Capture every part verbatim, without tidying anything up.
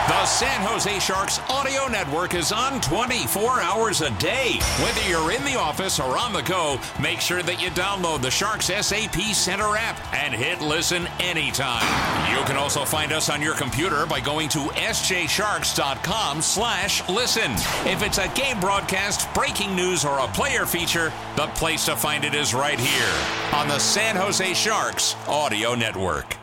The San Jose Sharks audio network is on twenty-four hours a day. Whether you're in the office or on the go, make sure that you download the Sharks S A P Center app and hit listen anytime. You can also find us on your computer by going to s j sharks dot com slash listen. If it's a game broadcast, breaking news, or a player feature, the place to find it is right here on the San Jose Sharks audio network.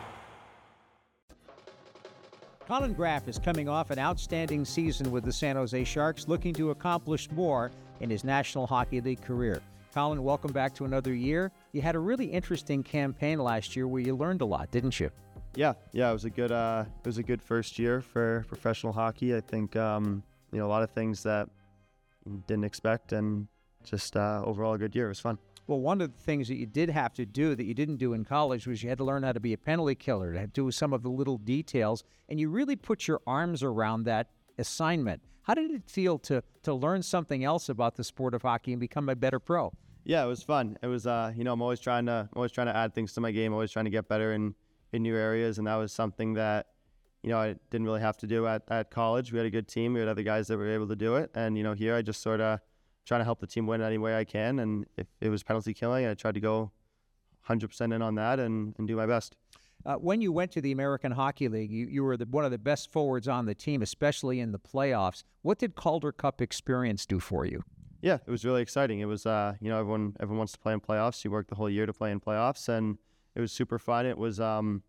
Colin Graff is coming off an outstanding season with the San Jose Sharks, looking to accomplish more in his National Hockey League career. Colin, welcome back to another year. You had a really interesting campaign last year where you learned a lot, didn't you? Yeah, yeah, it was a good, uh, it was a good first year for professional hockey. I think, um, you know, a lot of things that didn't expect, and just uh, overall a good year. It was fun. Well, one of the things that you did have to do that you didn't do in college was you had to learn how to be a penalty killer, to do some of the little details, and you really put your arms around that assignment. How did it feel to to learn something else about the sport of hockey and become a better pro? Yeah, it was fun. It was, uh, you know, I'm always trying to, I'm always trying to add things to my game, always trying to get better in, in new areas, and that was something that, you know, I didn't really have to do at, at college. We had a good team. We had other guys that were able to do it, and, you know, here I just sort of trying to help the team win any way I can, and if it was penalty killing, I tried to go one hundred percent in on that and, and do my best. Uh, when you went to the American Hockey League, you, you were the, one of the best forwards on the team, especially in the playoffs. What did Calder Cup experience do for you? Yeah, it was really exciting. It was, uh, you know, everyone everyone wants to play in playoffs. You work the whole year to play in playoffs, and it was super fun. It was, um,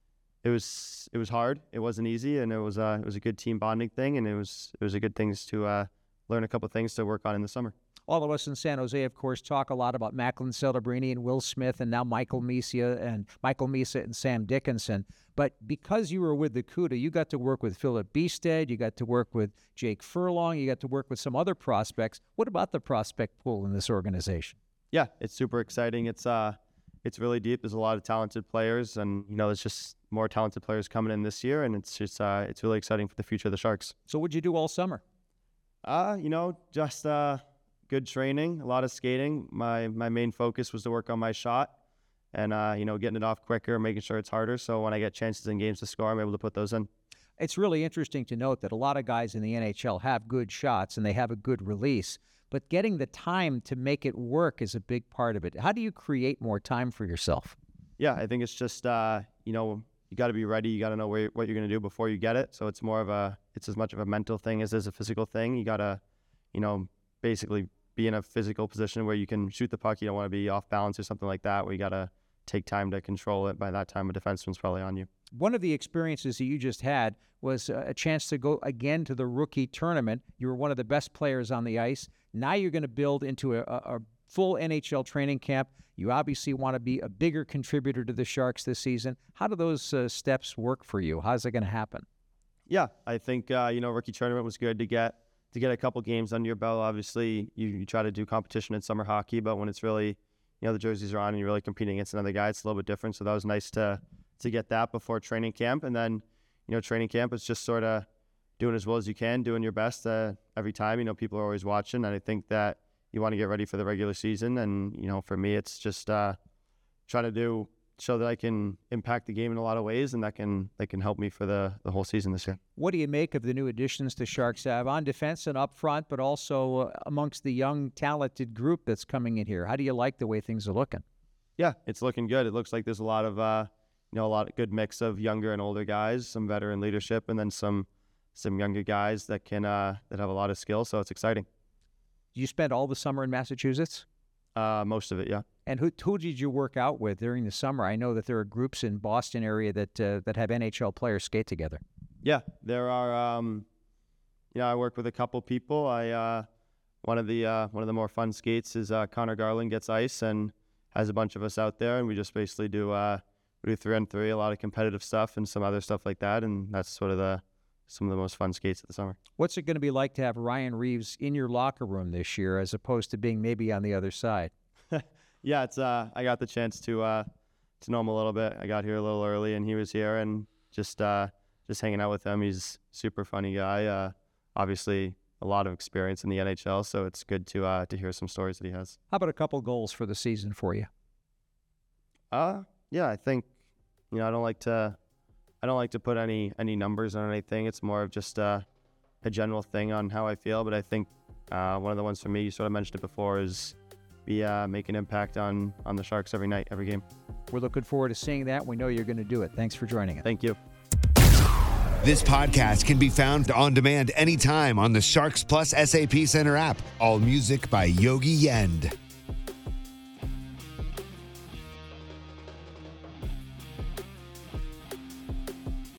it was, it was hard. It wasn't easy, and it was, uh, it was a good team bonding thing, and it was, it was a good things to uh, learn a couple of things to work on in the summer. All of us in San Jose, of course, talk a lot about Macklin Celebrini and Will Smith, and now Michael Misa and Michael Misa and Sam Dickinson. But because you were with the CUDA, you got to work with Philip Beestead, you got to work with Jake Furlong, you got to work with some other prospects. What about the prospect pool in this organization? Yeah, it's super exciting. It's uh, it's really deep. There's a lot of talented players, and you know, there's just more talented players coming in this year, and it's just uh, it's really exciting for the future of the Sharks. So, what'd you do all summer? Uh, you know, just uh. good training, a lot of skating. My my main focus was to work on my shot and, uh, you know, getting it off quicker, making sure it's harder. So when I get chances in games to score, I'm able to put those in. It's really interesting to note that a lot of guys in the N H L have good shots and they have a good release, but getting the time to make it work is a big part of it. How do you create more time for yourself? Yeah, I think it's just, uh, you know, you got to be ready. You got to know where, what you're going to do before you get it. So it's more of a, it's as much of a mental thing as it is a physical thing. You got to, you know, basically be in a physical position where you can shoot the puck. You don't want to be off balance or something like that, where you got to take time to control it. By that time, a defenseman's probably on you. One of the experiences that you just had was a chance to go again to the rookie tournament. You were one of the best players on the ice. Now you're going to build into a, a full N H L training camp. You obviously want to be a bigger contributor to the Sharks this season. How do those uh, steps work for you? How's it going to happen? Yeah, I think, uh, you know, rookie tournament was good to get to get a couple games under your belt. Obviously, you, you try to do competition in summer hockey, but when it's really, you know, the jerseys are on and you're really competing against another guy, it's a little bit different. So that was nice to to get that before training camp. And then, you know, training camp is just sort of doing as well as you can, doing your best uh, every time. You know, people are always watching, and I think that you want to get ready for the regular season. And, you know, for me, it's just uh, trying to do show that I can impact the game in a lot of ways, and that can that can help me for the, the whole season this year. What do you make of the new additions to Sharks have on defense and up front, but also uh, amongst the young, talented group that's coming in here? How do you like the way things are looking? Yeah, it's looking good. It looks like there's a lot of, uh, you know, a lot of good mix of younger and older guys, some veteran leadership, and then some some younger guys that can uh, that have a lot of skill. So it's exciting. You spent all the summer in Massachusetts? Uh, most of it, yeah. And who, who did you work out with during the summer? I know that there are groups in Boston area that uh, that have N H L players skate together. Yeah, there are. Um, you know, I work with a couple people. I uh, one of the uh, one of the more fun skates is uh, Connor Garland gets ice and has a bunch of us out there, and we just basically do uh, we do three on three, a lot of competitive stuff and some other stuff like that, and that's sort of the some of the most fun skates of the summer. What's it going to be like to have Ryan Reeves in your locker room this year, as opposed to being maybe on the other side? Yeah, it's uh, I got the chance to uh, to know him a little bit. I got here a little early, and he was here, and just uh, just hanging out with him. He's a super funny guy. Uh, obviously, a lot of experience in the N H L, so it's good to uh, to hear some stories that he has. How about a couple goals for the season for you? Uh, yeah, I think, you know, I don't like to I don't like to put any any numbers on anything. It's more of just uh, a general thing on how I feel. But I think uh, one of the ones for me, you sort of mentioned it before, is be uh, make an impact on on the Sharks every night, every game. We're looking forward to seeing that. We know you're going to do it. Thanks for joining us. Thank you. This podcast can be found on demand anytime on the Sharks Plus S A P Center app. All music by Yogi Yend.